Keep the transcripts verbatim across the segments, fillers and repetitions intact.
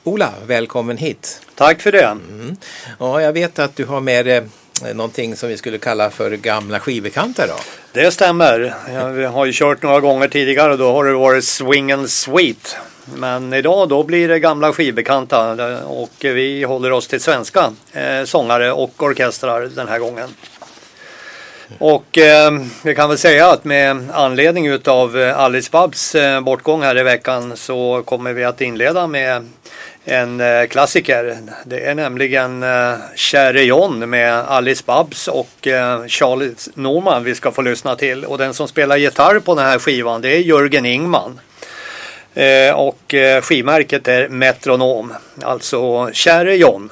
Ola, välkommen hit. Tack för det. Mm. Ja, jag vet att du har med eh, någonting som vi skulle kalla för gamla skivbekanta då. Det stämmer. Jag har ju kört några gånger tidigare och då har det varit swing and sweet. Men idag då blir det gamla skivbekanta och vi håller oss till svenska eh, sångare och orkestrar den här gången. Och eh, vi kan väl säga att med anledning utav Alice Babs eh, bortgång här i veckan så kommer vi att inleda med en eh, klassiker. Det är nämligen eh, Käre John med Alice Babs och eh, Charles Norman vi ska få lyssna till. Och den som spelar gitarr på den här skivan det är Jörgen Ingman. Eh, och eh, skivmärket är Metronom. Alltså Käre John.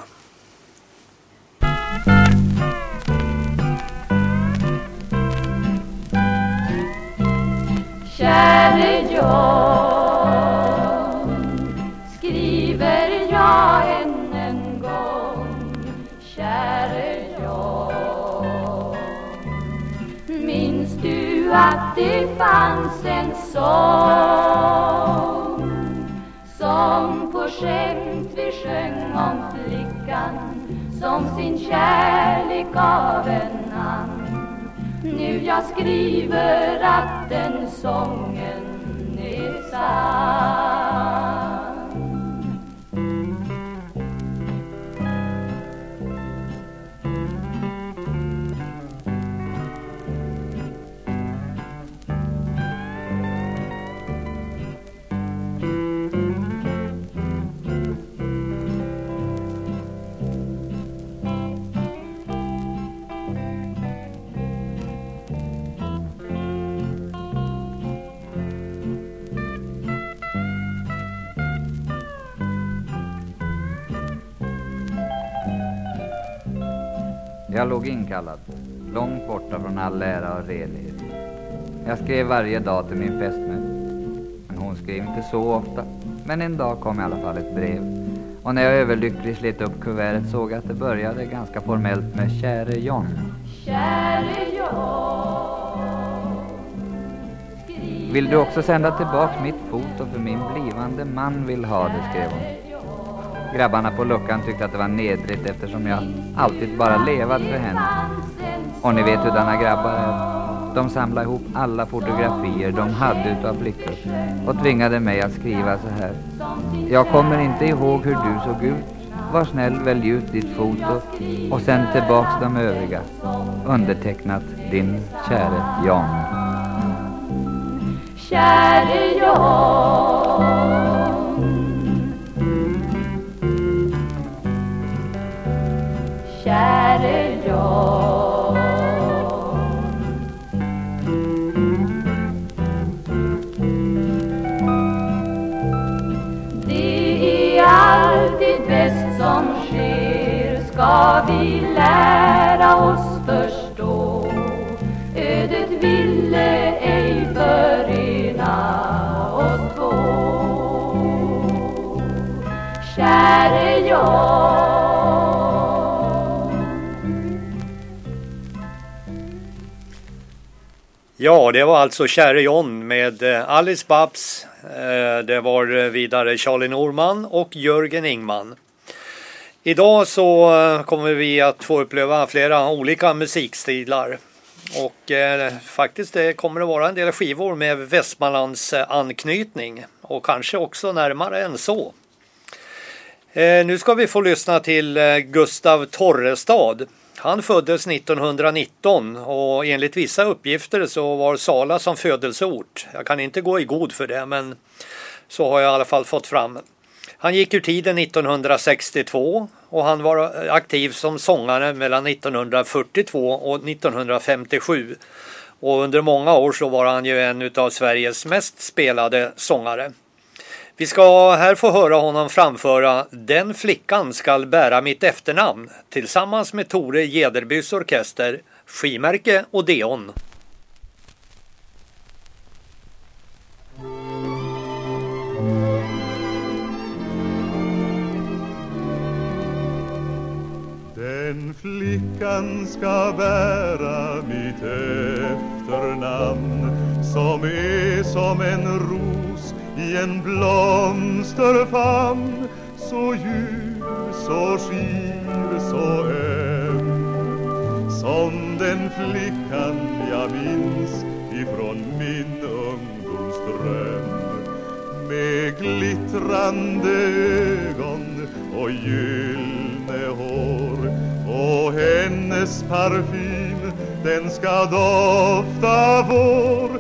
Käre John, skriver jag än en gång. Käre John, minns du att det fanns en sång som på skämt vi sjöng om flickan som sin kärlek av en annan. Nu jag skriver att den sången är sann. Jag låg inkallad, långt borta från all ära och redlighet. Jag skrev varje dag till min fästmö, men hon skrev inte så ofta. Men en dag kom i alla fall ett brev, och när jag överlycklig slet upp kuvertet såg jag att det började ganska formellt med Käre John. Käre John, vill du också sända tillbaks mitt foto för min blivande man vill ha det, skrev hon. Grabbarna på luckan tyckte att det var nedrigt eftersom jag alltid bara levat för henne. Och ni vet hur denna grabbar är. De samlade ihop alla fotografier de hade utav blickar och tvingade mig att skriva så här. Jag kommer inte ihåg hur du såg ut. Var snäll, välj ut ditt foto och sänd tillbaks de övriga. Undertecknat din käre John. Käre John, käre John, det är alltid bäst som sker, ska vi lära oss förstå. Ödet ville ej förena oss två. Käre John, ja, det var alltså Käre John med Alice Babs. Det var vidare Charlie Norman och Jörgen Ingman. Idag så kommer vi att få uppleva flera olika musikstilar. Och eh, faktiskt det kommer att vara en del skivor med Västmanlands anknytning. Och kanske också närmare än så. Eh, nu ska vi få lyssna till eh, Gustav Torrestad. Han föddes nittonhundranitton och enligt vissa uppgifter så var Sala som födelseort. Jag kan inte gå i god för det, men så har jag i alla fall fått fram. Han gick ur tiden nittonhundrasextiotvå och han var aktiv som sångare mellan nittonhundrafyrtiotvå och nittonhundrafemtiosju. Och under många år så var han ju en av Sveriges mest spelade sångare. Vi ska här få höra honom framföra Den flickan skall bära mitt efternamn tillsammans med Tore Gederbys orkester, skivmärke Odeon. Den flickan ska bära mitt efternamn som är som en ros i en blomsterfamn, så ljus, så skir, så öm, som den flickan jag minns ifrån min ungdomsdröm. Med glittrande ögon och gyllene hår, och hennes parfym, den ska dofta vår.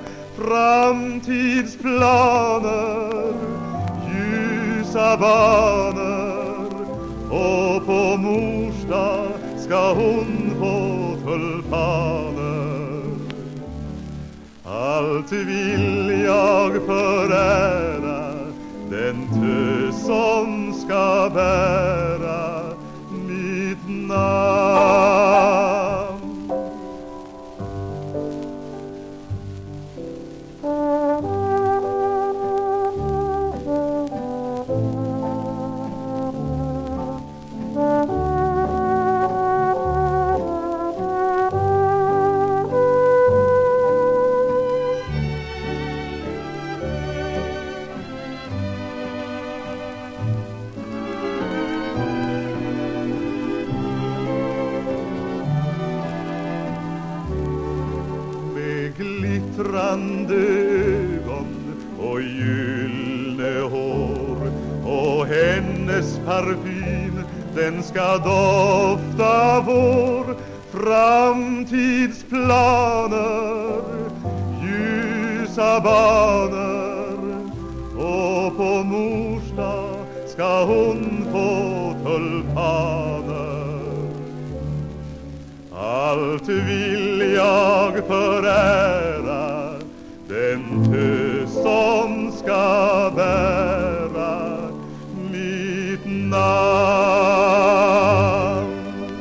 Framtidsplaner, ljusa banor, och på mors dag ska hon få tulpaner. Allt vill jag förära den tös som ska bära mitt namn. Glittrande ögon och gyllene hår, och hennes parfym, den ska dofta vår. Framtidsplaner, ljusa banor, och på mors dag ska hon få tulpaner. Allt vill jag förära den tös som ska bära mitt namn.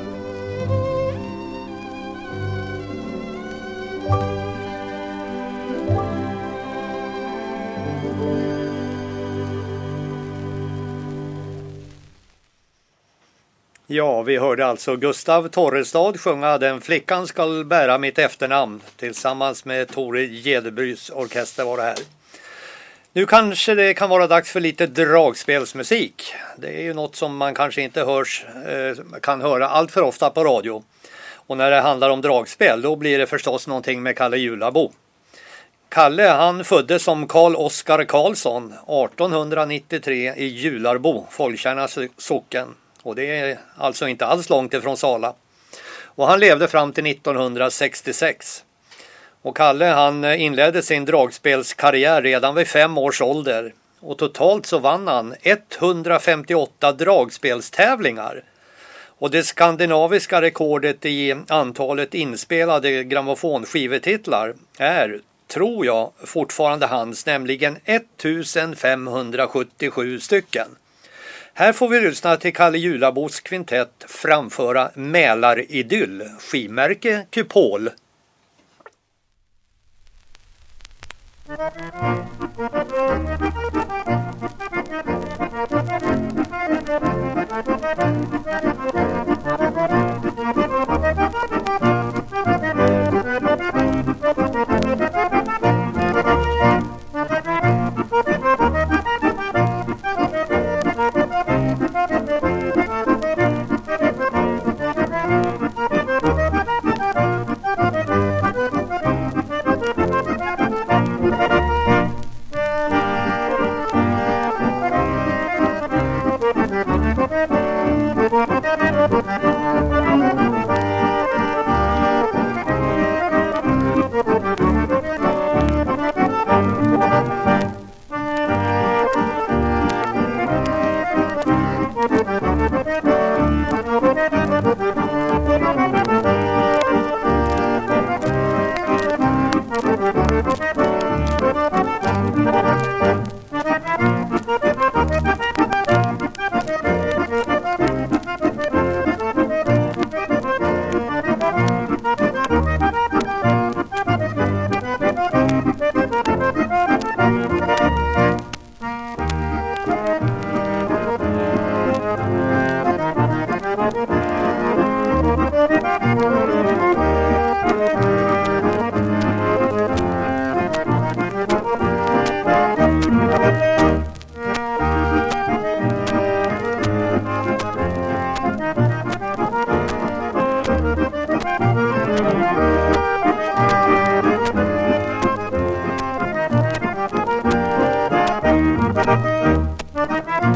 Ja, vi hörde alltså Gustav Torrestad sjunga Den flickan skall bära mitt efternamn tillsammans med Tore Gedebrys orkester var det här. Nu kanske det kan vara dags för lite dragspelsmusik. Det är ju något som man kanske inte hörs, eh, kan höra allt för ofta på radio. Och när det handlar om dragspel då blir det förstås någonting med Kalle Julabo. Kalle han föddes som Karl Oskar Karlsson artonhundranittiotre i Jularbo, Folktjärna socken. Och det är alltså inte alls långt ifrån Sala. Och han levde fram till nittonhundrasextiosex. Och Kalle han inledde sin dragspelskarriär redan vid fem års ålder. Och totalt så vann han etthundrafemtioåtta dragspelstävlingar. Och det skandinaviska rekordet i antalet inspelade grammofonskivetitlar är, tror jag, fortfarande hans, nämligen ettusenfemhundrasjuttiosju stycken. Här får vi lyssna till Kalle Julabos kvintett framföra Mälaridyll, skivmärke Kupol. Thank you.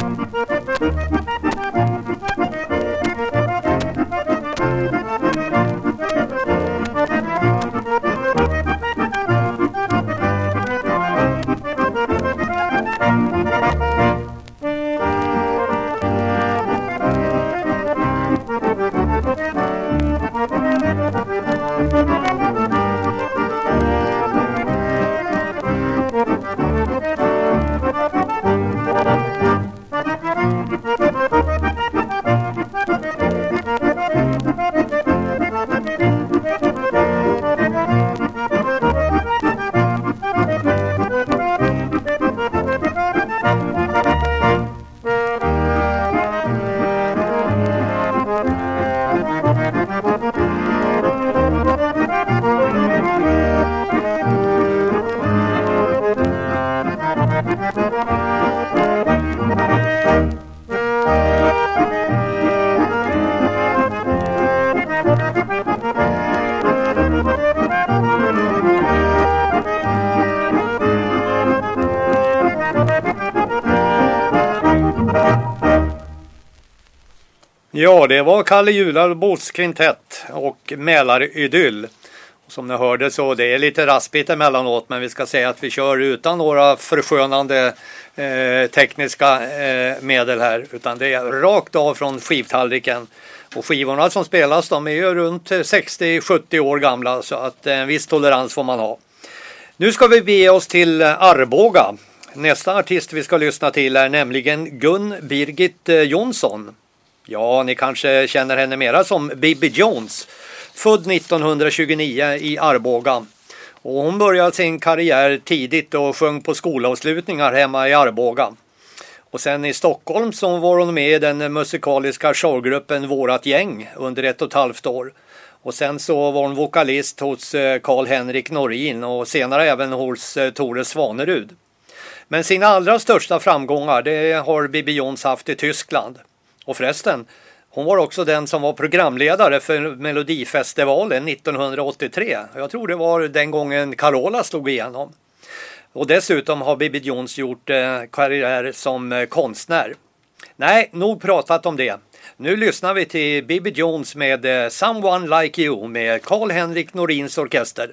Ja, det var Kalle Jularboos kvintett och Mälaridyll. Som ni hörde så det är lite raspigt emellanåt, men vi ska säga att vi kör utan några förskönande eh, tekniska eh, medel här. Utan det är rakt av från skivtallriken. Och skivorna som spelas de är ju runt sextio till sjuttio år gamla, så att en viss tolerans får man ha. Nu ska vi bege oss till Arboga. Nästa artist vi ska lyssna till är nämligen Gun Birgit Jonsson. Ja, ni kanske känner henne mera som Bibi Jones. Född nittonhundratjugonio i Arboga. Och hon började sin karriär tidigt och sjöng på skolavslutningar hemma i Arboga. Och sen i Stockholm så var hon med i den musikaliska showgruppen Vårat gäng under ett och ett halvt år. Och sen så var hon vokalist hos Carl-Henrik Norin och senare även hos Tore Svanerud. Men sina allra största framgångar det har Bibi Jones haft i Tyskland. Och förresten, hon var också den som var programledare för Melodifestivalen nittonhundraåttiotre. Jag tror det var den gången Carola slog igenom. Och dessutom har Bibi Jones gjort eh, karriär som eh, konstnär. Nej, nog pratat om det. Nu lyssnar vi till Bibi Jones med eh, Someone Like You med Carl-Henrik Norins orkester.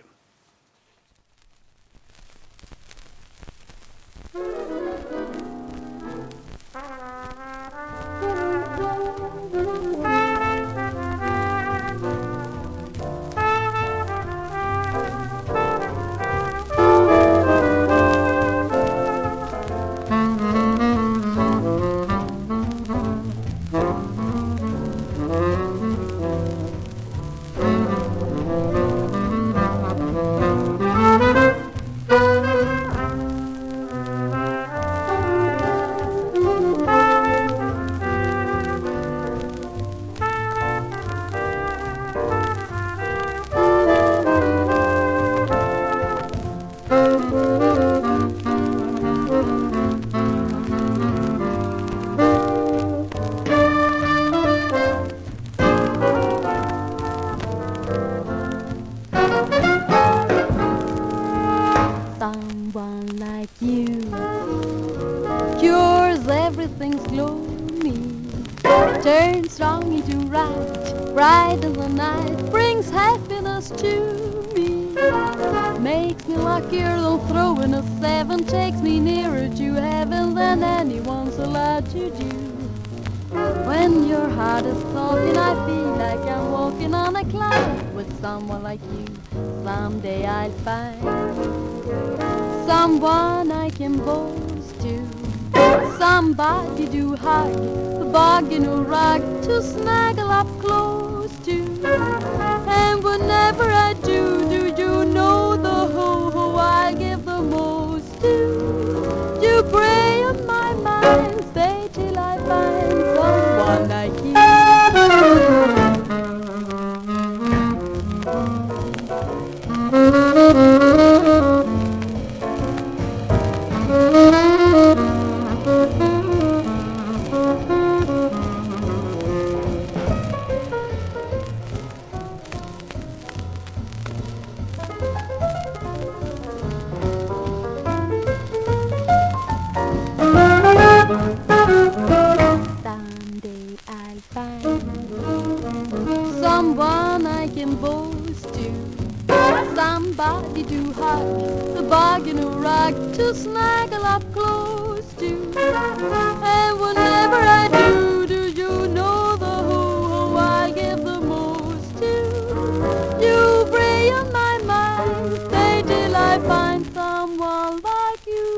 boast to. Somebody to hug, the bargain or rug to snuggle up close to. And whenever I do, do you know the who I give the most to? You bring on my mind, stay till I find someone like you.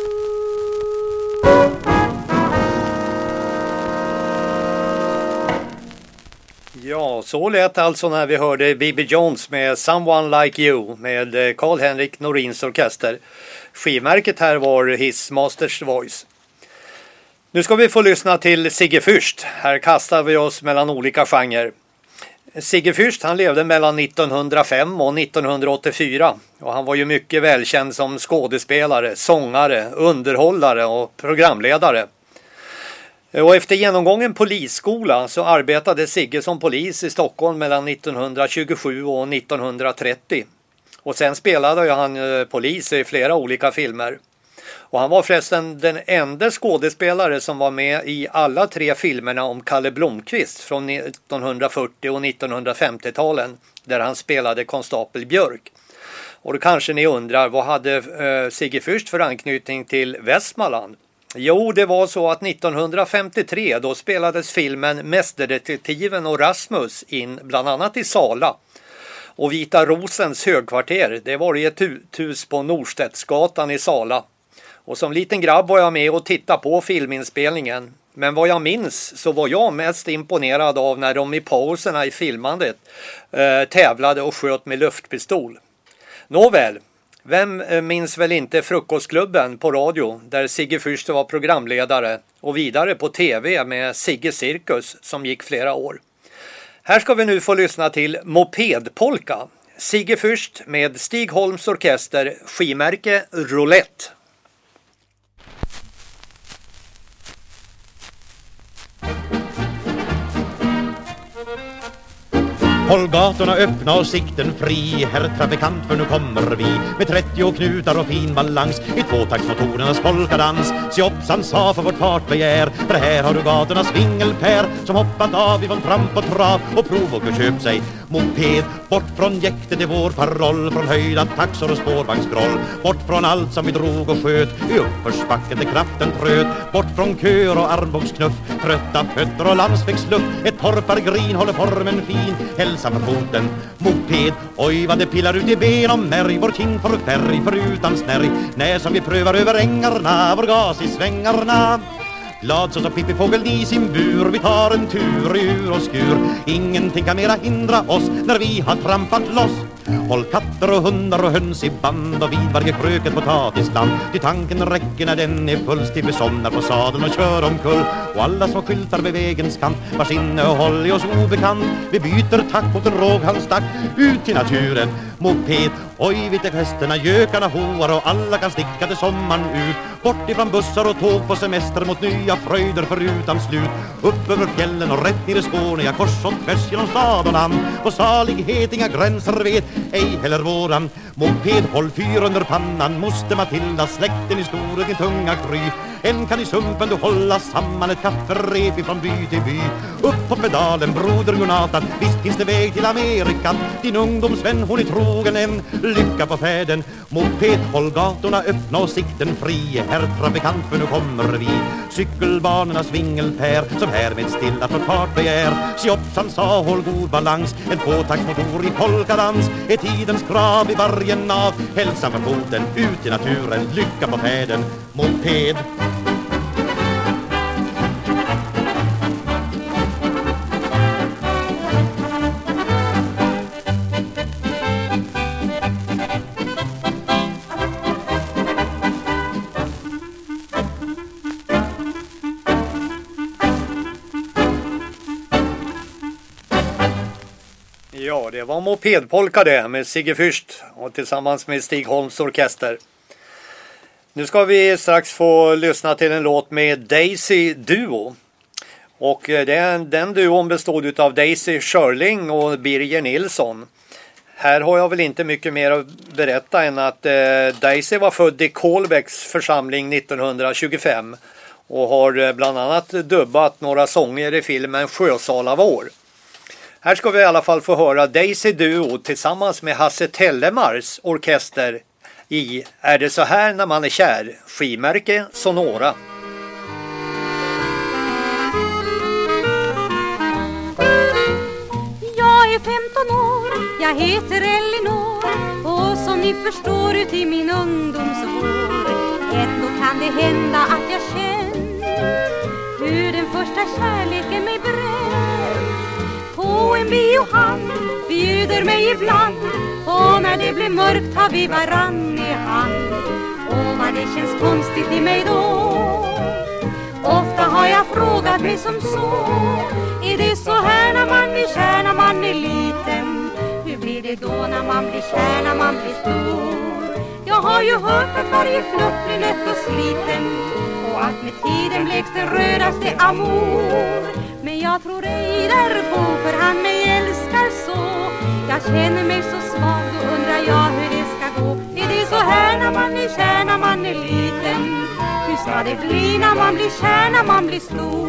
Ja, så lät alltså när vi hörde B B Jones med Someone Like You med Carl-Henrik Norins orkester. Skivmärket här var His Masters Voice. Nu ska vi få lyssna till Sigge Fürst. Här kastar vi oss mellan olika genrer. Sigge Fürst, han levde mellan nittonhundrafem och nittonhundraåttiofyra och han var ju mycket välkänd som skådespelare, sångare, underhållare och programledare. Och efter genomgången polisskola så arbetade Sigge som polis i Stockholm mellan nittonhundratjugosju och nittonhundratrettio. Och sen spelade ju han polis i flera olika filmer. Och han var förresten den enda skådespelare som var med i alla tre filmerna om Kalle Blomqvist från nittonhundrafyrtio och nittonhundrafemtio-talen där han spelade konstapel Björk. Och då kanske ni undrar, vad hade eh, Sigge Fürst för anknytning till Västmanland? Jo, det var så att nittonhundrafemtiotre då spelades filmen Mästerdetektiven och Rasmus in bland annat i Sala. Och Vita Rosens högkvarter, det var i ett hus på Norstedtsgatan i Sala. Och som liten grabb var jag med och tittade på filminspelningen. Men vad jag minns så var jag mest imponerad av när de i pauserna i filmandet eh, tävlade och sköt med luftpistol. Nåväl. Vem minns väl inte Frukostklubben på radio där Sigge Fürst var programledare och vidare på tv med Sigge Cirkus som gick flera år. Här ska vi nu få lyssna till Mopedpolka. Sigge Fürst med Stig Holms orkester, skimärke Roulette. Håll gatorna öppna och sikten fri, herr trafikant, för nu kommer vi med trettio knutar och fin balans i tvåtaktsmotorernas polkadans. Se hoppsan sa för vårt fartbegär, för här har du gatornas vingelpär som hoppat av ifrån tramp och trav och prov och köp sig moped. Bort från jäktet är vår paroll, från höjda taxor och spårvagnsgroll. Bort från allt som vi drog och sköt i uppförsbacken där kraften tröt. Bort från köer och armbågsknuff, trötta fötter och landsvägsluft. Ett torpargrin håller formen fin, hälsa för foten, moped. Oj vad det pillar ut i ben och märg, vår kind får färg förutan snärg. När som vi prövar över ängarna, vår gas i svängarna. Glad så som Pippi Fågel i sin bur, vi tar en tur i ur och skur. Ingenting kan mera hindra oss när vi har trampat loss. Håll katter och hundar och höns i band och vid varje kröket potatisland. Till tanken räcker när den är full, till vi somnar på sadeln och kör omkull. Och alla små skyltar vid vägens kant, vars innehåll är oss obekant. Vi byter takt mot en råghalstack ut till naturen, moped. Oj, vid till hästarna, gökarna, hoar och alla kan sticka till sommaren ut. Bort ifrån bussar och tåg på semester mot nya fröjder förutan slut. Upp över fjällen och rätt ner i Skåne, ja kors och tvärs genom stad och land. Och salighet inga gränser vet, ej heller våran. Moped, håll fyr under pannan, moster Matilda, släkten i stor din tunga kry. En kan i sumpen du hålla samman ett kafferep ifrån by till by. Upp på pedalen, broder Jonathan, visst finns det väg till Amerika. Din ungdomsvän, hon är trogen än, lycka på färden. Moped, håll gatorna öppna och sikten fri, herr trafikant, för nu kommer vi. Cykelbanornas vingelpär, som härmed stilla för fart begär. Se upp, som sa, håll god balans, en tvåtaktsmotor i polkadans. Är tidens krav i varje nav, hälsa för foten, ut i naturen, lycka på färden. Moped. Ja, det var Mopedpolka det med Sigge Fürst och tillsammans med Stig Holms orkester. Nu ska vi strax få lyssna till en låt med Daisy Duo. Och den, den duon bestod av Daisy Schörling och Birger Nilsson. Här har jag väl inte mycket mer att berätta än att eh, Daisy var född i Kolbäcks församling nittonhundratjugofem och har bland annat dubbat några sånger i filmen Sjösalavår. Här ska vi i alla fall få höra Daisy Duo tillsammans med Hasse Tellemars orkester i Är det så här när man är kär? Skivmärke Sonora. Jag är femton år, jag heter Elinor, och som ni förstår ut i min ungdomsår ändå kan det hända att jag känner hur den första kärleken mig bränt. På en biohamn bjuder mig ibland, och när det blir mörkt har vi varann i hand. Och vad det känns konstigt i mig då, ofta har jag frågat mig som så: är det så här när man är kär när man är liten? Hur blir det då när man blir kär när man blir stor? Jag har ju hört att varje flutt blir lätt och sliten, och att med tiden bleks den rödaste amor. Men jag tror ej därpå, för han mig älskar så. Jag känner mig så svag, då undrar jag hur det ska gå. Är det så här när man är kär när man är liten? Hur ska det bli när man blir kär när man blir stor?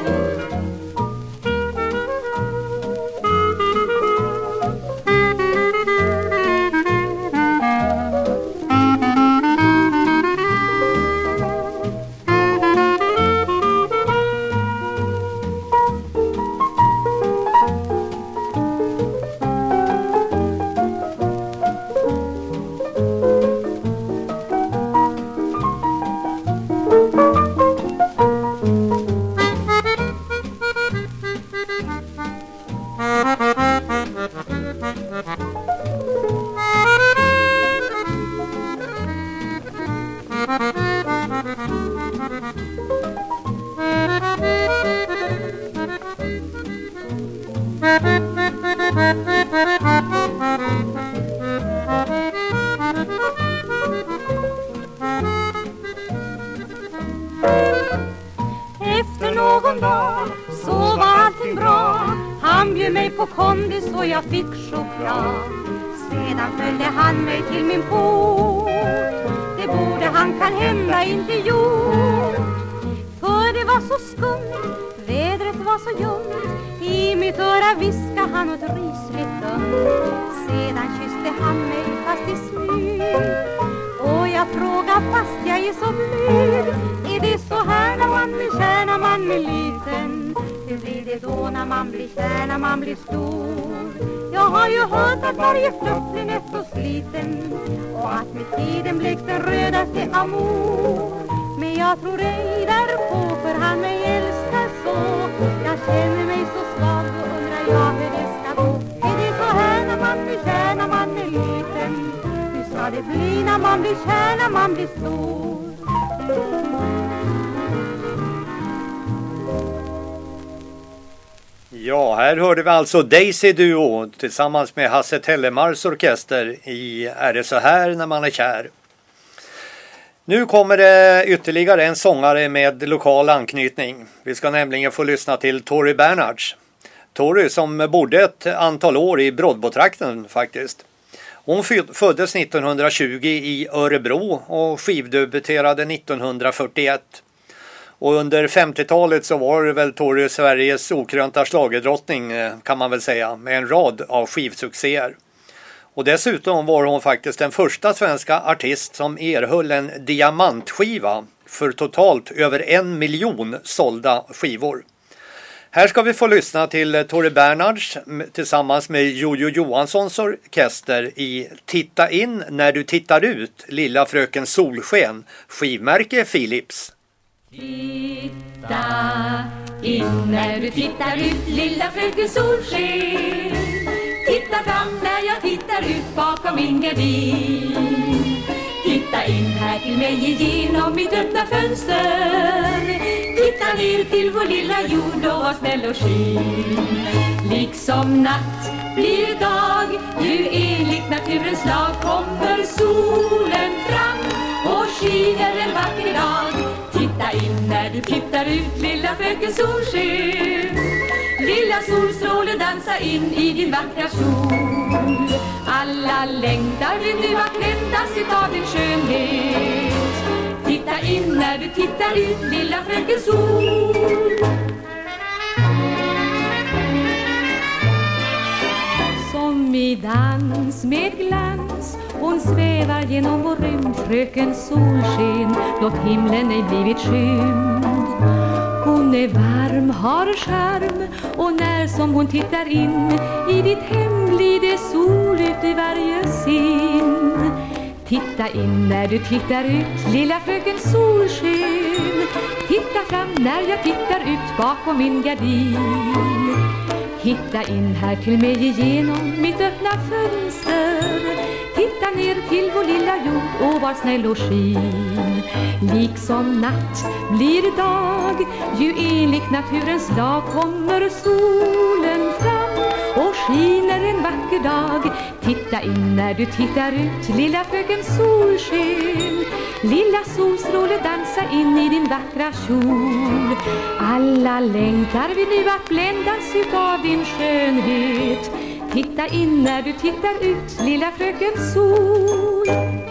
Efter någon dag så var allting bra. Han bjöd mig på kondis och jag fick choklad. Sedan följde han mig till min port. Det borde han kan hända inte gjort. För det var så skumt, vädret var så ljumt. I mitt öra viskade han något rysligt dumt. Sedan kysste han mig fast i smyg. Och jag frågar fast jag är så blyg: är det så här när man blir kär när man är liten? Hur blir det då när man blir kär när man blir stor? Jag har ju hört att varje flutt blir nätt och sliten, och att med tiden bleks den rödaste amor. Men jag tror ej därpå, för han mig älskar så. Jag känner mig så svag, och undrar jag hur det ska gå. Är det så här när man blir kär när man är liten? Hur ska det bli när man blir kär när man blir stor? Ja, här hörde vi alltså Daisy Duo tillsammans med Hasse Tellemars orkester i Är det så här när man är kär? Nu kommer det ytterligare en sångare med lokal anknytning. Vi ska nämligen få lyssna till Tori Bernhards. Tori som bodde ett antal år i Broddbotrakten faktiskt. Hon föddes nittonhundratjugo i Örebro och skivdebuterade nittonhundrafyrtioett. Och under femtiotalet så var det väl Tori Sveriges okrönta schlagerdrottning kan man väl säga, med en rad av skivsuccéer. Och dessutom var hon faktiskt den första svenska artist som erhöll en diamantskiva för totalt över en miljon sålda skivor. Här ska vi få lyssna till Tori Bernhards tillsammans med Jojo Johanssons orkester i Titta in när du tittar ut, Lilla fröken Solsken, skivmärke Philips. Titta in när du tittar ut, lilla fröken Solsken. Titta fram när jag tittar ut bakom min gardin. Titta in här till mig igenom mitt öppna fönster. Titta ner till vår lilla jord och var snäll och skin. Liksom natt blir det dag, ju enligt naturens lag kommer solen fram och skiner en vacker dag. Titta in när du tittar ut, lilla fröken Solsken. Lilla solstråle dansa in i din vackra kjol. Alla längtar vill nu att ländas utav din skönhet. Titta in när du tittar ut, lilla fröken Sol. dans med glans. Hon svävar genom vår rymd, fröken solsken, blott himlen ej blivit skymd. Hon är varm, har charm, och när som hon tittar in i ditt hem blir det sol ut i varje sin. Titta in när du tittar ut, lilla fröken solsken. Titta fram när jag tittar ut bakom min gardin. Hitta in här till mig igenom mitt öppna fönster. Titta ner till vår lilla jord och var snäll och skin. Liksom natt blir dag, ju enligt naturens lag kommer solen fram och skiner en vacker dag. Titta in när du tittar ut, lilla fröken solsken. Lilla solstråle dansa in i din vackra kjol. Alla längtar vi nu att bländas utav din skönhet. Titta in när du tittar ut, lilla fröken sol.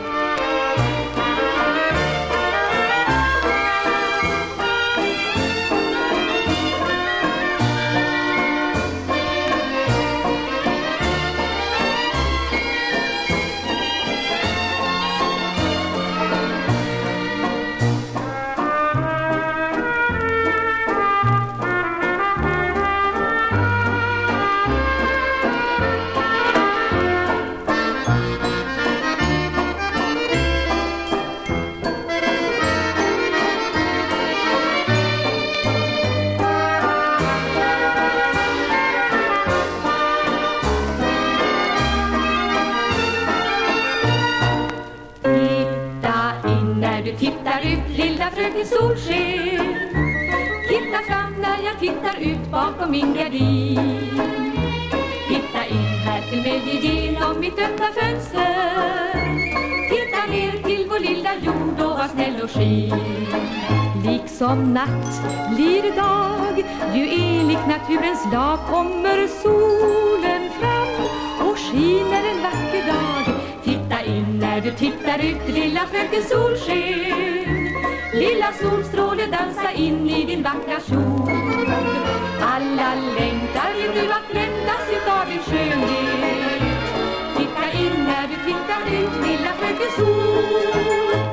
Solsken. Titta fram när jag tittar ut bakom min gardin. Titta in här till mig igenom mitt öppna fönster. Titta ner till vår lilla jord och var snäll och skin. Liksom natt blir dag, ju enligt naturens lag kommer solen fram och skiner en vacker dag. Titta in när du tittar ut, lilla fröken solsken. Lilla solstråle dansa in i din vackra kjol. Alla längtar ju nu att bländas utav din skönhet. Titta in när du tittar ut, lilla fröken sol.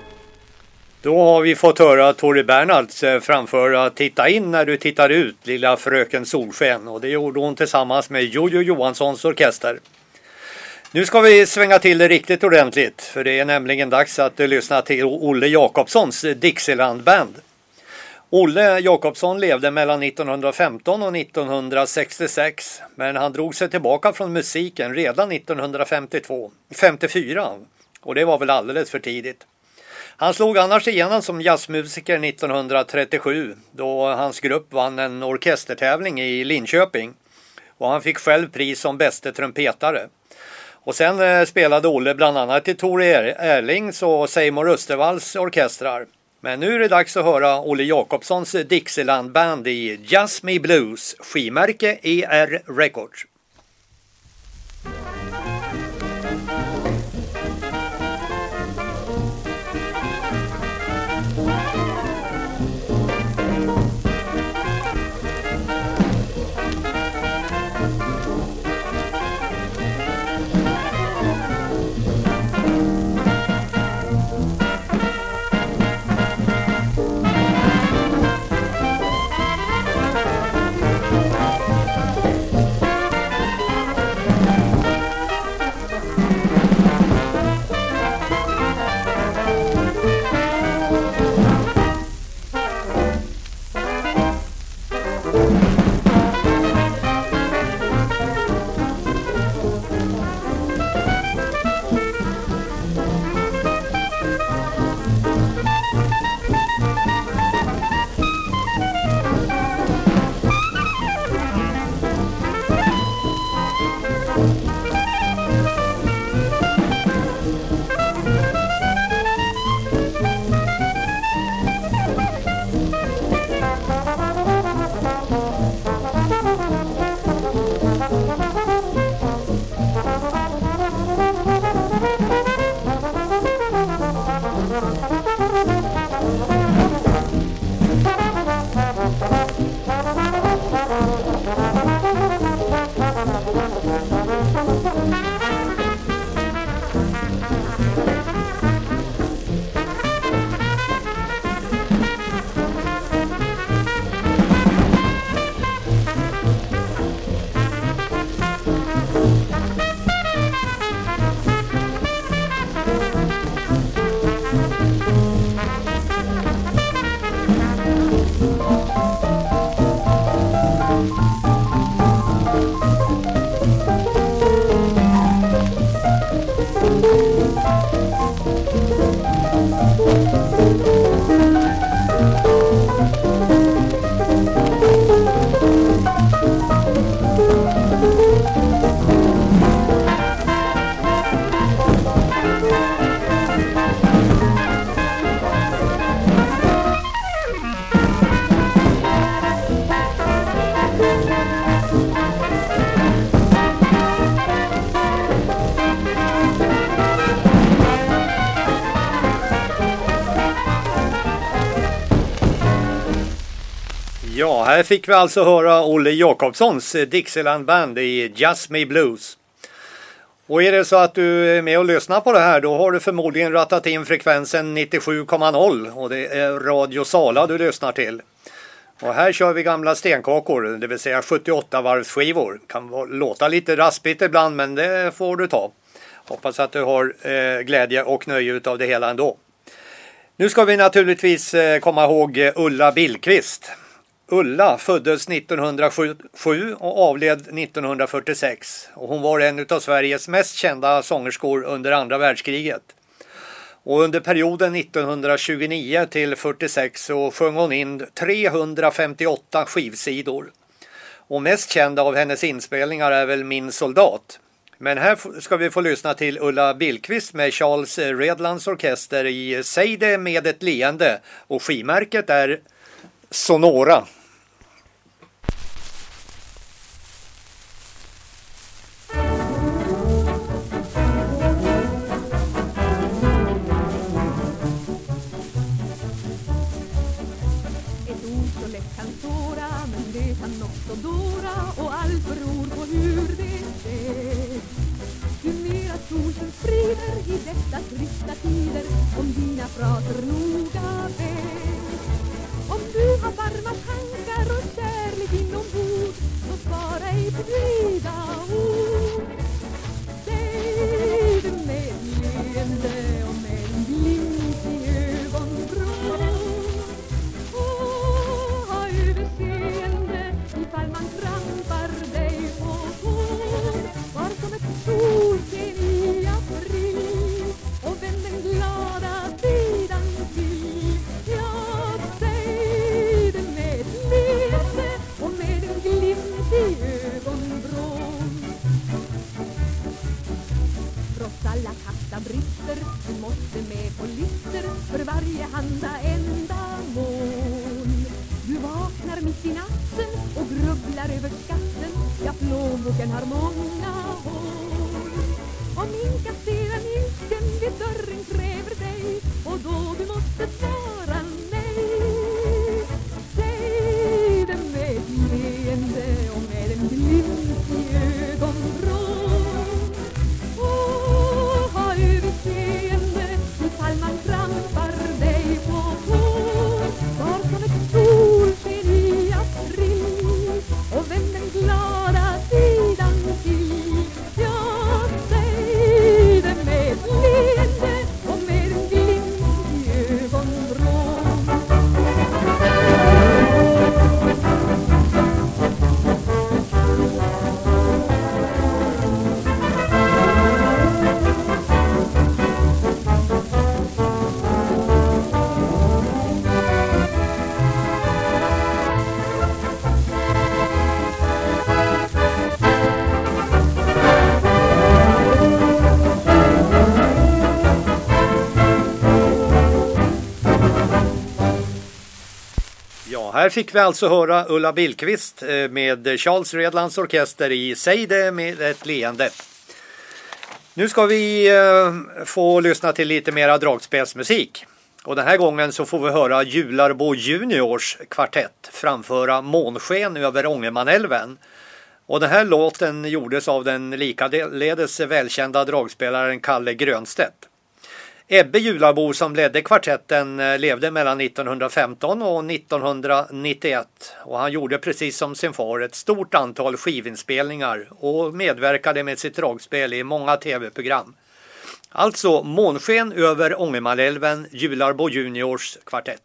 Då har vi fått höra Tori Bernhards framföra Titta in när du tittar ut, lilla fröken solsken. Och det gjorde hon tillsammans med Jojo Johanssons orkester. Nu ska vi svänga till det riktigt ordentligt, för det är nämligen dags att lyssna till Olle Jakobssons Dixieland Band. Olle Jakobsson levde mellan nittonhundrafemton och nittonhundrasextiosex, men han drog sig tillbaka från musiken redan nittonhundrafemtiotvå, femtiofyra, och det var väl alldeles för tidigt. Han slog annars igenom som jazzmusiker nittonhundratrettiosju, då hans grupp vann en orkestertävling i Linköping, och han fick själv pris som bäste trumpetare. Och sen eh, spelade Olle bland annat till Tore Erlings och Seymour Östervalls orkestrar. Men nu är det dags att höra Olle Jakobssons Dixieland Band i Jazz Me Blues, skivmärke E R Records. Ja, här fick vi alltså höra Olle Jakobssons Dixieland Band i Just Me Blues. Och är det så att du är med och lyssnar på det här, då har du förmodligen rattat in frekvensen nittiosju komma noll och det är Radio Sala du lyssnar till. Och här kör vi gamla stenkakor, det vill säga sjuttioåtta varvsskivor. Kan låta lite raspigt ibland, men det får du ta. Hoppas att du har eh, glädje och nöje av det hela ändå. Nu ska vi naturligtvis eh, komma ihåg Ulla Billqvist. Ulla föddes nittonhundrasju och avled nittonhundrafyrtiosex. Och hon var en av Sveriges mest kända sångerskor under andra världskriget. Och under perioden nittonhundratjugonio till fyrtiosex så sjöng hon in trehundrafemtioåtta skivsidor. Och mest kända av hennes inspelningar är väl Min soldat. Men här ska vi få lyssna till Ulla Billqvist med Charles Redlands orkester i Säg det med ett leende. Och skivmärket är Sonora. Och allt beror på hur det ser. Ju mera solen sprider i dessa trista tider, om dina fraser noga vet. Om du har varma tankar och kärlek inombords, så svara ej på vida ord. Säg det med leende och med en glimt i ögonvrån. Och ha överseende ifall man trampar dig på tår. Var som ett solsken i april och vänd den glada sidan till. Jag säger det med ett leende och med en glimt i ögonvrån. Trots alla kasta brister, du måste med på lister för varje handa ändamål. Du vaknar mitt i natten och grubblar över skatten, ja, plånboken har många hål. Om inkasserar nyckeln vid dörren kräver dig, och då du måste svara nej. Säg det med ett leende och med en glimt i ögonvrån. Och ha överseende ifall man trampar dig på tår. Var som ett solsken i april och vänd den glada sidan till. Jag säger det med ett leende och med en glimt i ögonvrån. Ja, här fick vi alltså höra Ulla Billqvist med Charles Redlands orkester i Säg det med ett leende. Nu ska vi få lyssna till lite mera dragspelsmusik. Och den här gången så får vi höra Jularbo Juniors kvartett framföra Månsken över Ångermanälven. Och den här låten gjordes av den likaledes välkända dragspelaren Kalle Grönstedt. Ebbe Jularbo som ledde kvartetten levde mellan nittonhundrafemton och nittonhundranittioett och han gjorde precis som sin far ett stort antal skivinspelningar och medverkade med sitt dragspel i många tv-program. Alltså Månsken över Ångermanälven, Jularbo Juniors kvartett.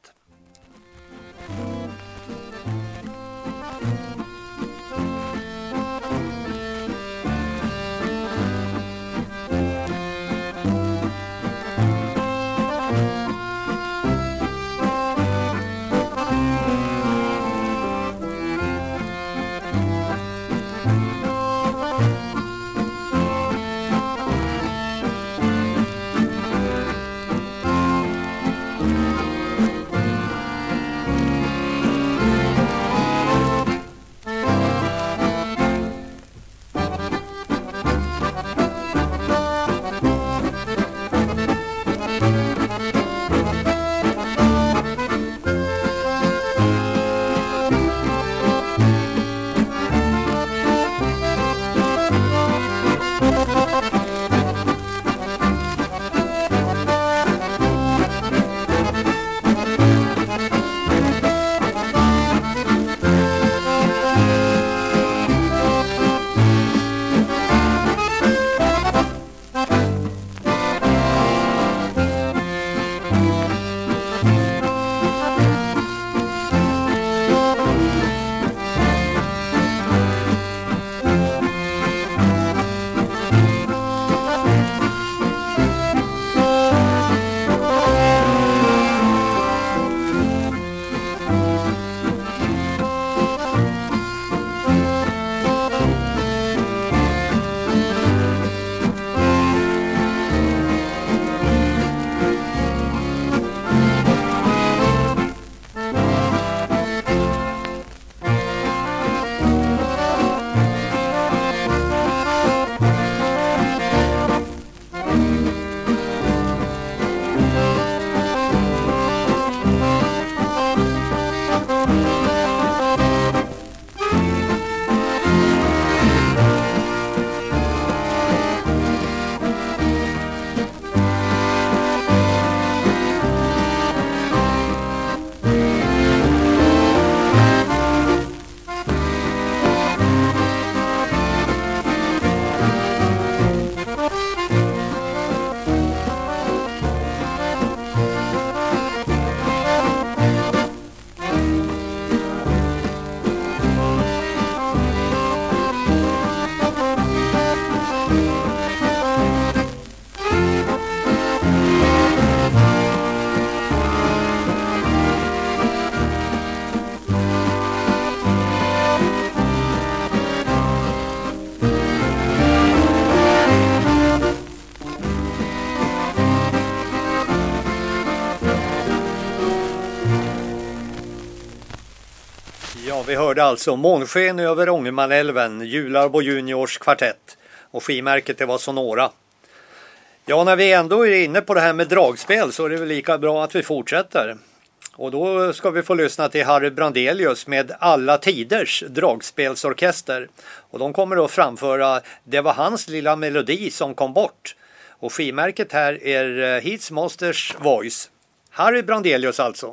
vi hörde alltså Månsken över Ångermanälven, Jularbo Juniors kvartett. Och skimärket det var Sonora. Ja, när vi ändå är inne på det här med dragspel så är det väl lika bra att vi fortsätter. Och då ska vi få lyssna till Harry Brandelius med Alla tiders dragspelsorkester. Och de kommer att framföra Det var hans lilla melodi som kom bort. Och skimärket här är Heats Masters Voice. Harry Brandelius alltså.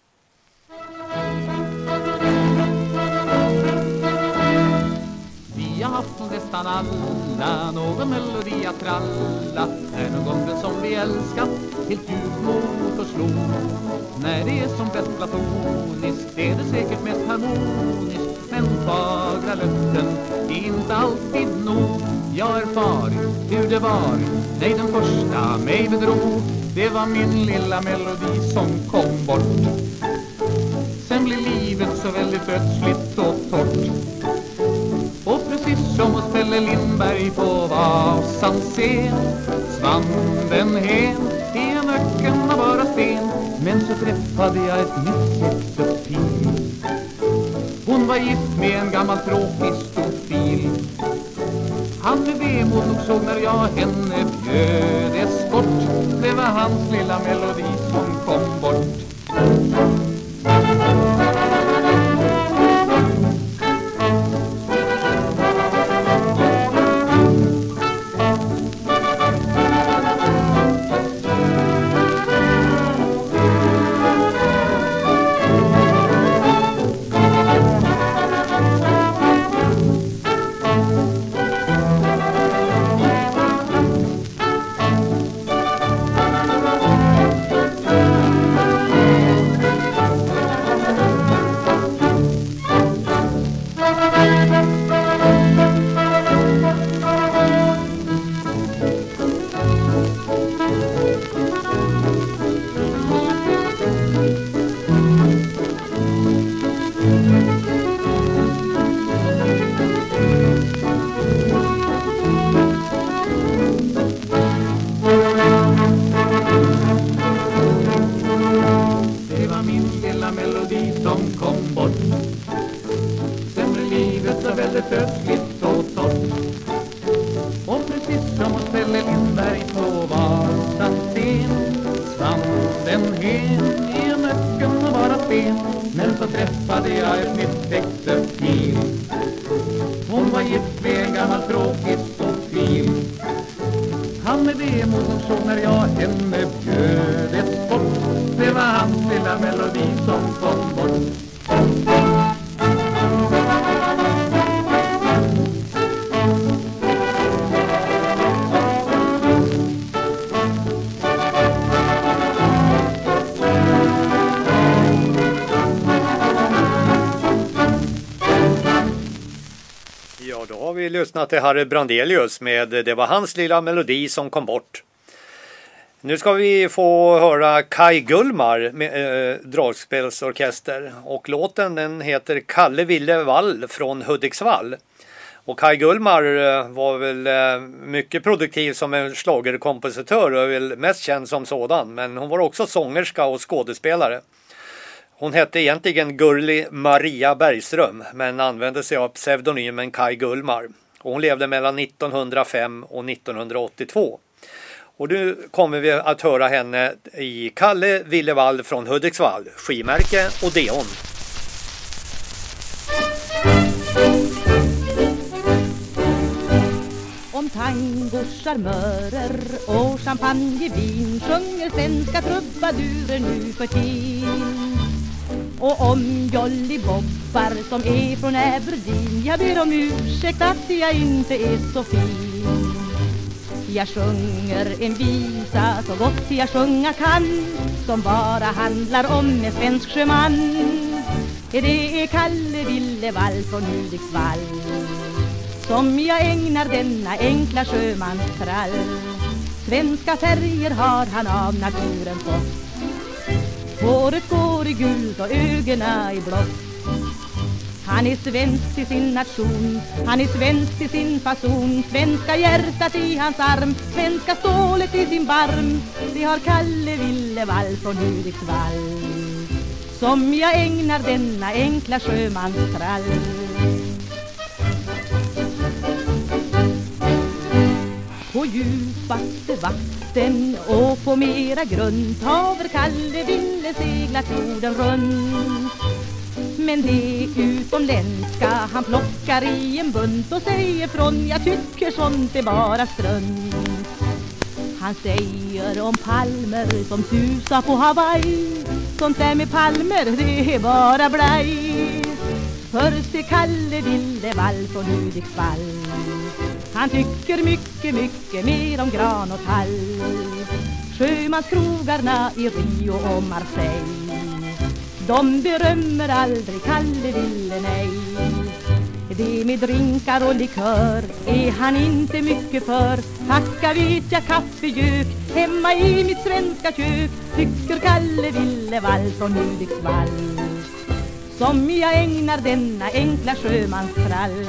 Vi har haft nästan alla någon melodi att tralla. Är någon gång den som vi älskat helt djupt mot och slå. När det är som bäst platoniskt är det säkert mest harmoniskt. Men fagra löften är inte alltid nog. Jag erfarit hur det var. Nej, den första mig bedrog. Det var min lilla melodi som kom bort. Sen blir livet så väldigt ödsligt och torrt. Och precis som hos Pelle Lindberg på Vasans scen svann den hem i en öken av bara sten. Men så träffade jag ett nytt sexopil. Hon var gift med en gammal tråkig stofil. Han med vemod nog såg när jag henne bjöd eskort. Det var hans lilla melodi som kom bort. Lyssna till Harry Brandelius med Det var hans lilla melodi som kom bort. Nu ska vi få höra Kai Gullmar med eh, dragspelsorkester. Och låten den heter Kalle Ville Wall från Hudiksvall. Och Kai Gullmar eh, var väl eh, mycket produktiv som en schlagerkompositör och är väl mest känd som sådan. Men hon var också sångerska och skådespelare. Hon hette egentligen Gurli Maria Bergström men använde sig av pseudonymen Kai Gullmar. Och hon levde mellan nittonhundrafem och nittonhundraåttiotvå. Och nu kommer vi att höra henne i Kalle Ville Wall från Hudiksvall, skimärke Odeon. Om tango, charmörer och champagnevin sjunger svenska trubadurer nu för tiden. Och om jollibobbar som är från Aberdeen, jag ber om ursäkt att jag inte är så fin. Jag sjunger en visa så gott jag sjunga kan, som bara handlar om en svensk sjöman. Det är Kalle Ville Wall från Hudiksvall som jag ägnar denna enkla sjömanstrall. Svenska färger har han av naturen fått. Håret går i gult och ögonen i blått. Han är svensk till sin nation, han är svensk till sin fason. Svenska hjärtat i hans arm, svenska stålet i sin barm. Det har Kalle Ville Wall från Hudiksvall som jag ägnar denna enkla sjömanstrall. På djupaste vatten och på mera grund haver Kalle ville segla jorden runt. Men det utomländska han plockar i en bunt och säger från, jag tycker sånt är bara strunt. Han säger om palmer som susar på Hawaii, sånt där med palmer det är bara blaj. Först är Kalle Villevall från Hudiksvall, han tycker mycket, mycket mer om gran och tall. Sjömanskrogarna i Rio och Marseille, de berömmer aldrig Kalle Ville, nej. Det med drinkar och likör är han inte mycket för. Tacka vet jag kaffegök hemma i mitt svenska kök, tycker Kalle Villevall från Hudiksvall, som jag ägnar denna enkla sjömanstrall.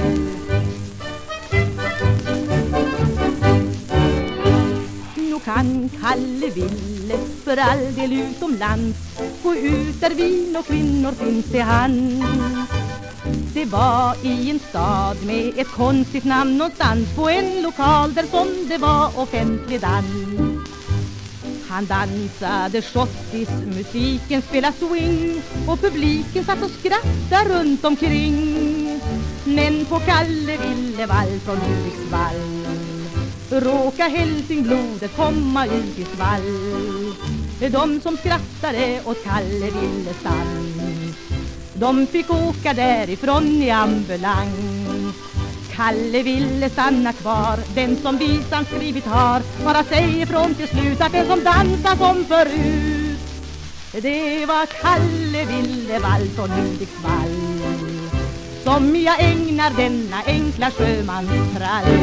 Nu kan Kalle Ville för all del utomlands gå ut där vin och kvinnor finns till hand. Det var i en stad med ett konstigt namn någonstans, på en lokal där som det var offentlig dans. Han dansade schottis, musiken spelade swing och publiken satt och skrattade runt omkring. Men på Kalle Villevall från Hudiksvall råka hälsingblodet komma ut i svall. De som skrattade åt Kalle Villestam, de fick åka därifrån i ambulans. Kalle ville stanna kvar, den som visan skrivit har, bara säger ifrån till slut att den som dansar som förut, det var Kalle Villevall från Hudiksvall, som jag ägnar denna enkla sjömanstrall.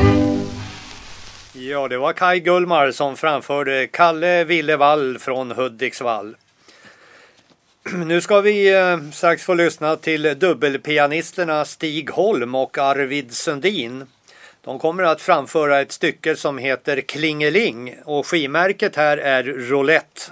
Ja, det var Kai Gullmar som framförde Kalle Villevall från Hudiksvall. Nu ska vi eh, strax få lyssna till dubbelpianisterna Stig Holm och Arvid Sundin. De kommer att framföra ett stycke som heter Klingeling, och skivmärket här är Roulette.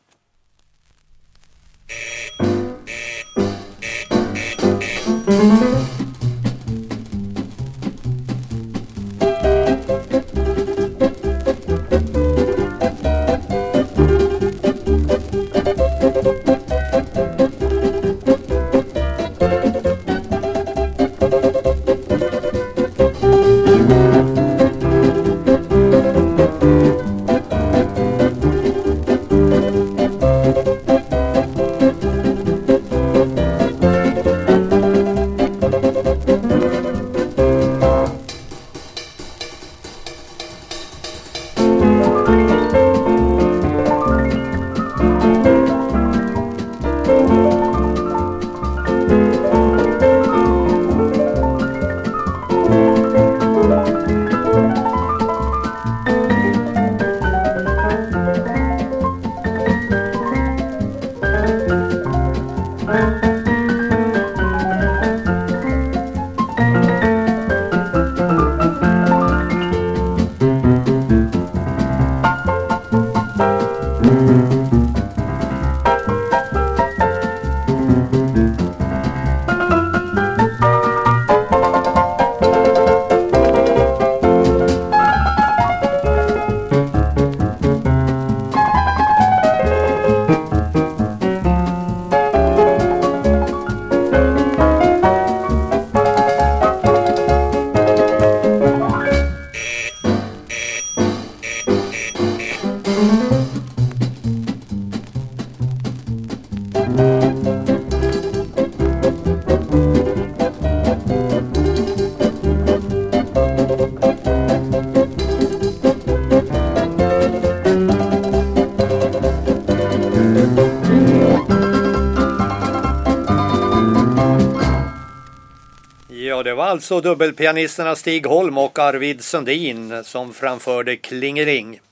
Det var alltså dubbelpianisterna Stig Holm och Arvid Sundin som framförde Klingeling.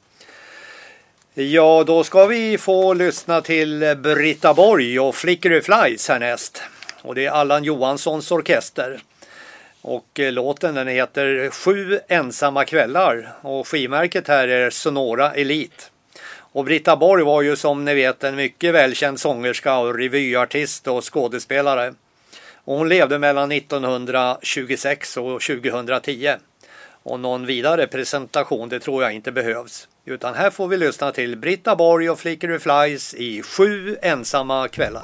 Ja, då ska vi få lyssna till Britta Borg och Flickery Flies härnäst. Och det är Allan Johanssons orkester. Och låten den heter Sju ensamma kvällar. Och skivmärket här är Sonora Elite. Och Britta Borg var ju som ni vet en mycket välkänd sångerska och revyartist och skådespelare. Och hon levde mellan nittonhundratjugosex och tjugohundratio. Och någon vidare presentation, det tror jag inte behövs. Utan här får vi lyssna till Britta Borg och Flickery Flies i Sju ensamma kvällar.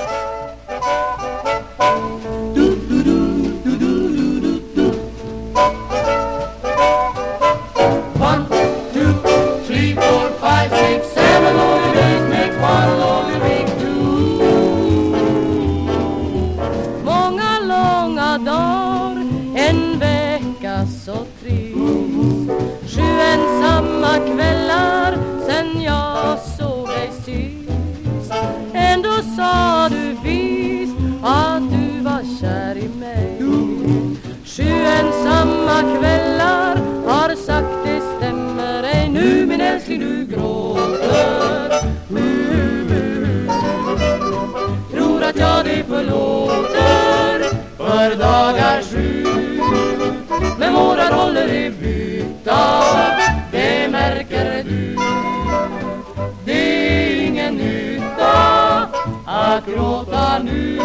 One, two, three, four, five, six, seven lonely days makes one lonely week too. Många långa dagar, en vecka så trist. Sju ensamma kvällar sen jag såg dig sist. Ändå sa du visst att du var kär i mig. Sju ensamma kvällar har sagt det stämmer ej. Nu min älskling du gråter. Tror att jag dig förlåter för dagar sju. Men våra roller är bytta, det märker du. Det är ingen nytta att gråta nu.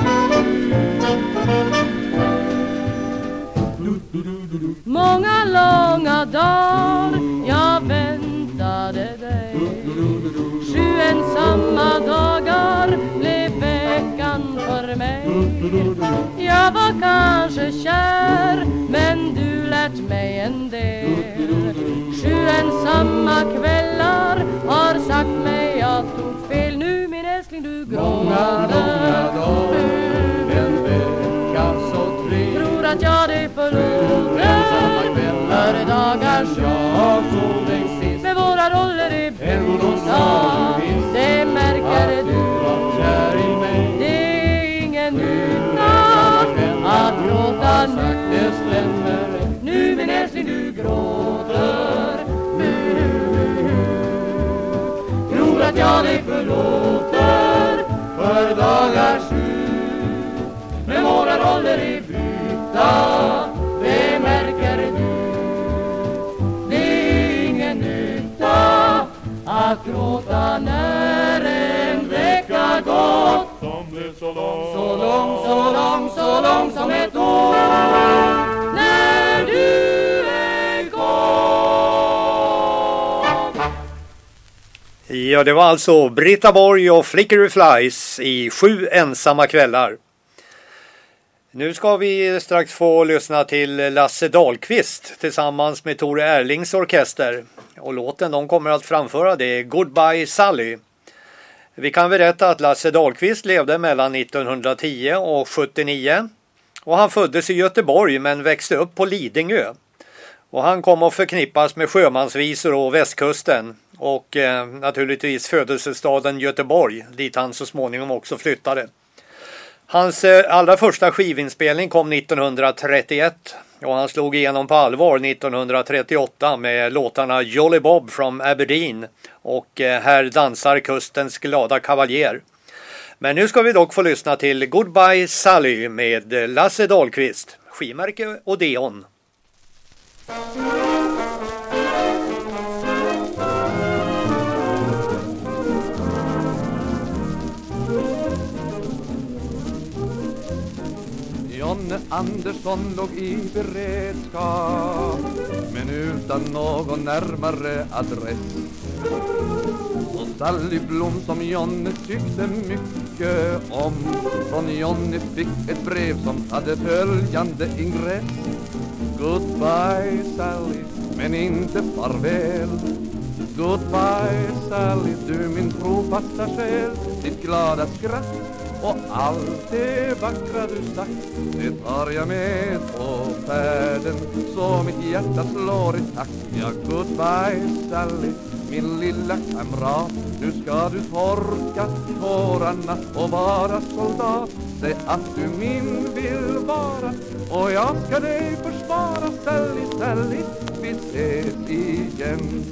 Många långa dagar jag väntade dig. Sju ensamma dagar blev veckan för mig. Jag var kanske kär, men du lärt mig en del. Sju ensamma kvällar har sagt mig jag tog fel. Nu min älskling du gråter. En vecka så trist. Tror att jag dig förlorar för dagar jag såg dig sist. Med våra roller är bytta, det märker du. Det är ingen nytta att gråta nu. Det stämmer. Nu min älskling du gråter. Tror att jag dig förlåter för dagar sju. Men våra roller är bytta, det märker du. Det är ingen nytta att gråta när en vecka gått. Som blev så lång, Så lång, så lång, så lång som ett år. När du är gått. Ja, det var alltså Britta Borg och Flickery Flies i Sju ensamma kvällar. Nu ska vi strax få lyssna till Lasse Dahlqvist tillsammans med Tore Erlings orkester. Och låten de kommer att framföra det är Goodbye Sally. Vi kan berätta att Lasse Dahlqvist levde mellan nittonhundratio och sjuttionio. Och han föddes i Göteborg men växte upp på Lidingö. Och han kom att förknippas med sjömansvisor och västkusten. Och eh, naturligtvis födelsestaden Göteborg, dit han så småningom också flyttade. Hans eh, allra första skivinspelning kom nittonhundratrettioett. Och han slog igenom på allvar nittonhundratrettioåtta med låtarna Jolly Bob from Aberdeen och eh, Här dansar kustens glada kavaljer. Men nu ska vi dock få lyssna till Goodbye Sally med Lasse Dahlqvist, skimärke Odeon. Jonne Andersson låg i beredskap, men utan någon närmare adress. Och Sally Blom som Jonne tyckte mycket om, från Jonne fick ett brev som hade följande ingress: Goodbye Sally, men inte farväl. Goodbye Sally, du min trofasta själ. Ditt glada skratt och allt det vackra du sagt, det tar jag med på färden, så mitt hjärta slår i takt. Ja, goodbye Sally, min lilla kamrat. Nu ska du torka tårarna och vara soldat. Säg att du min vill vara, och jag ska dig försvara. Sally, Sally, vi ses igen.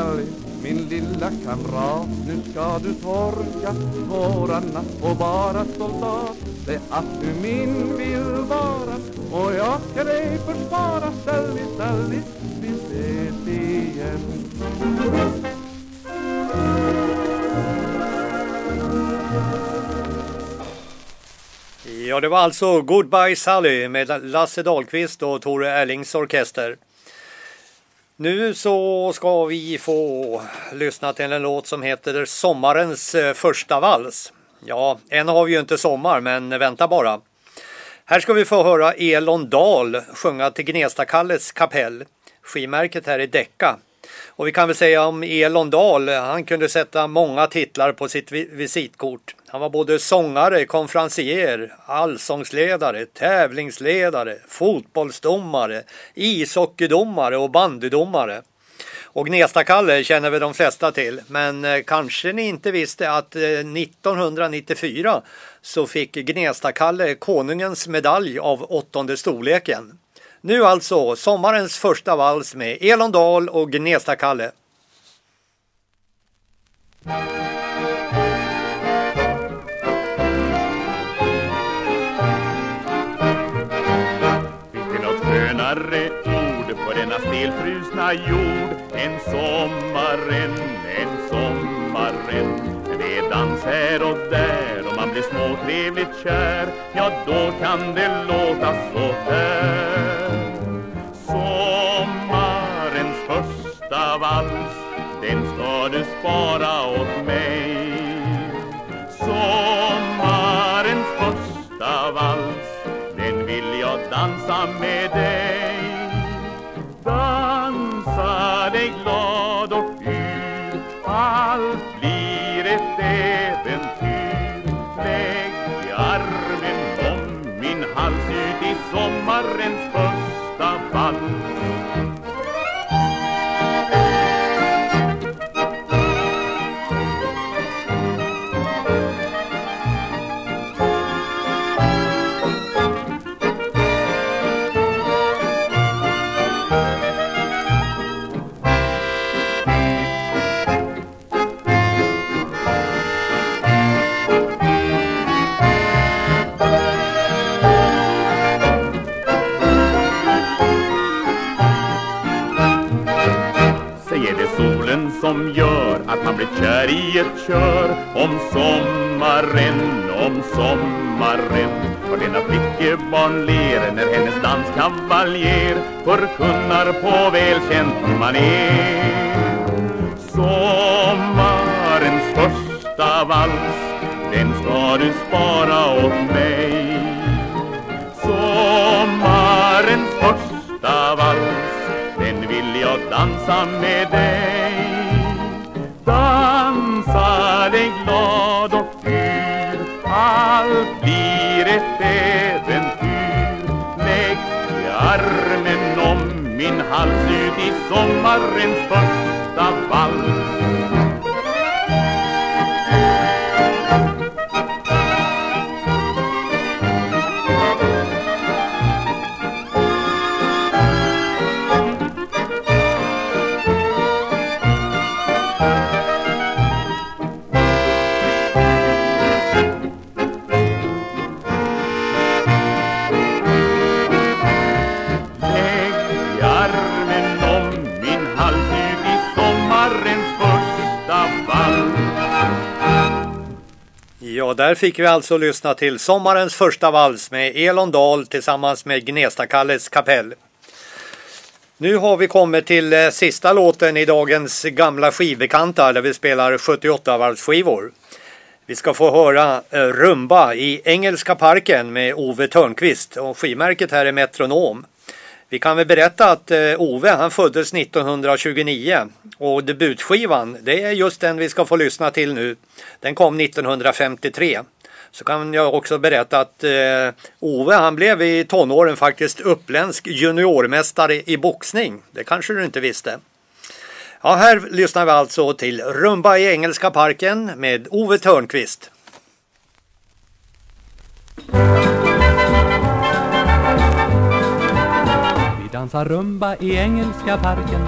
Sally, min lilla kamrat, nu ska du torka tårarna och vara soldat. Det att du min vill vara och jag ska dig försvara. Sally, Sally, vi ses igen. Ja, det var alltså Goodbye Sally med Lasse Dahlqvist och Tore Erlings orkester. Nu så ska vi få lyssna till en låt som heter Sommarens första vals. Ja, än har vi ju inte sommar, men vänta bara. Här ska vi få höra Elon Dahl sjunga till Gnestakalles kapell. Skimärket här är Decca. Och vi kan väl säga om Elon Dahl, han kunde sätta många titlar på sitt visitkort. Han var både sångare, konferencier, allsångsledare, tävlingsledare, fotbollsdomare, ishockeydomare och bandydomare. Och Gnestakalle känner vi de flesta till, men eh, kanske ni inte visste att eh, nittonhundranittiofyra så fick Gnestakalle konungens medalj av åttonde storleken. Nu alltså sommarens första vals med Elon Dahl och Gnestakalle. Skönare ord på denna stelfrusna jord en sommaren, en sommaren. Det är dans här och där och man blir småtrevligt kär. Ja, då kan det låta så här. Sommarens första vals, den ska du spara åt mig. Sommarens första vals, den vill jag dansa med dig. Dansa dig glad och yr, allt blir ett äventyr. Lägg armen om min hals ut i sommarens första vals. Som gör att man blir kär i ett kör. Om sommaren, om sommaren, för denna flickebarn ler när hennes danskavaljer förkunnar på välkänt manér. Sommarens första vals, den ska du spara åt mig. Sommarens första vals, den vill jag dansa med dig. Dansa dig glad och yr, allt blir ett äventyr. Lägg armen om min hals ut i sommarens första vals. Ja, där fick vi alltså lyssna till sommarens första vals med Elon Dahl tillsammans med Gnestakalles kapell. Nu har vi kommit till eh, sista låten i dagens gamla skivbekanta där vi spelar sjuttioåtta-varvsskivor. Vi ska få höra eh, Rumba i Engelska parken med Ove Törnqvist och skivmärket här är Metronom. Vi kan väl berätta att eh, Ove han föddes nittonhundratjugonio och debutskivan det är just den vi ska få lyssna till nu. Den kom nittonhundrafemtiotre. Så kan jag också berätta att eh, Ove han blev i tonåren faktiskt uppländsk juniormästare i boxning. Det kanske du inte visste. Ja, här lyssnar vi alltså till Rumba i Engelska parken med Ove Törnqvist. Vi dansar rumba i Engelska parken. Vi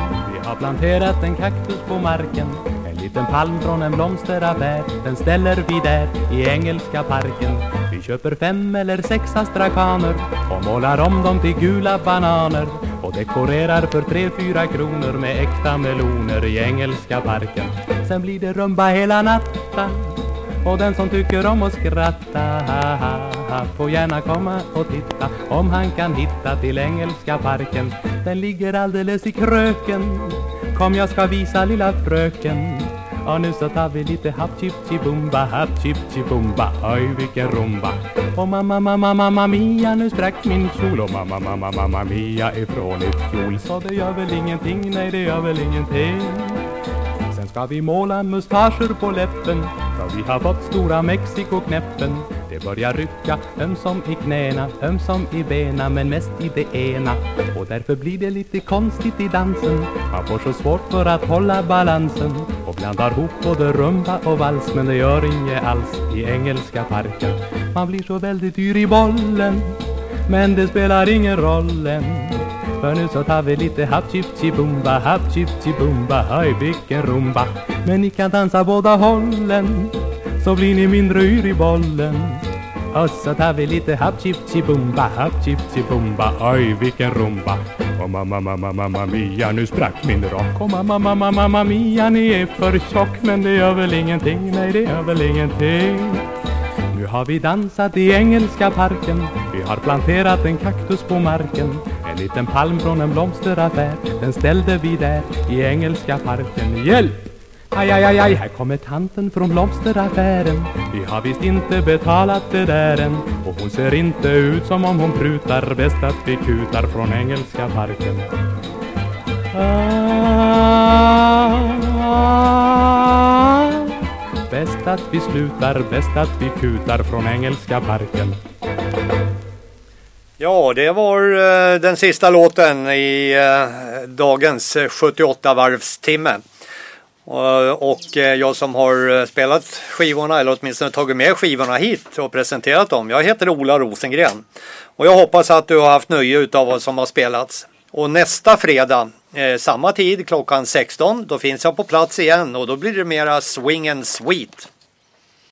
har planterat en kaktus på marken, en liten palm från en blomsteraffär. Den ställer vi där i Engelska parken. Vi köper fem eller sex astrakaner och målar om dem till gula bananer och dekorerar för tre, fyra kronor med äkta meloner i Engelska parken. Sen blir det rumba hela natten och den som tycker om att skratta ha, ha, ha, får gärna komma och titta om han kan hitta till Engelska parken. Den ligger alldeles i kröken. Kom, jag ska visa lilla fröken. Och nu så tar vi lite happ chip chibumba, happ chip chibumba. Oj, vilken rumba. Och mamma, mamma, mamma mia, nu sprack min kjol. Och mamma, mamma, mamma mia ifrån ett fjol. Så det gör väl ingenting, nej det gör väl ingenting. Sen ska vi måla mustascher på läppen, för vi har fått stora Mexiko-knäppen. Det börjar rycka ömsom i knäna, ömsom i bena, men mest i det ena. Och därför blir det lite konstigt i dansen. Man får så svårt för att hålla balansen och blandar ihop både rumba och vals, men det gör inget alls i Engelska parken. Man blir så väldigt dyr i bollen, men det spelar ingen roll än. För nu så tar vi lite happ chip chibumba, happ chip chibumba, höj vilken rumba. Men ni kan dansa båda hållen, så blir ni mindre yr i bollen. Och så tar vi lite happ chip chibumba, happ chip chibumba, oj vilken rumba. Och mamma, mamma, mamma mia, nu sprack min rock. Och mamma, mamma, mamma mia, ni är för tjock, men det gör väl ingenting, nej det gör väl ingenting. Nu har vi dansat i Engelska parken, vi har planterat en kaktus på marken. En liten palm från en blomsteraffär, den ställde vi där i Engelska parken. Hjälp! Aj, aj, aj, aj, här kommer tanten från blomsteraffären. Vi har visst inte betalat det där än, och hon ser inte ut som om hon prutar. Bäst att vi kutar från Engelska parken. Ah, ah, bäst att vi slutar, bäst att vi kutar från Engelska parken. Ja, det var uh, den sista låten i uh, dagens sjuttioåtta varvstimme. Uh, och uh, jag som har uh, spelat skivorna, eller åtminstone tagit med skivorna hit och presenterat dem. Jag heter Ola Rosengren. Och jag hoppas att du har haft nöje utav vad som har spelats. Och nästa fredag, eh, samma tid klockan sexton, då finns jag på plats igen och då blir det mera swing and sweet.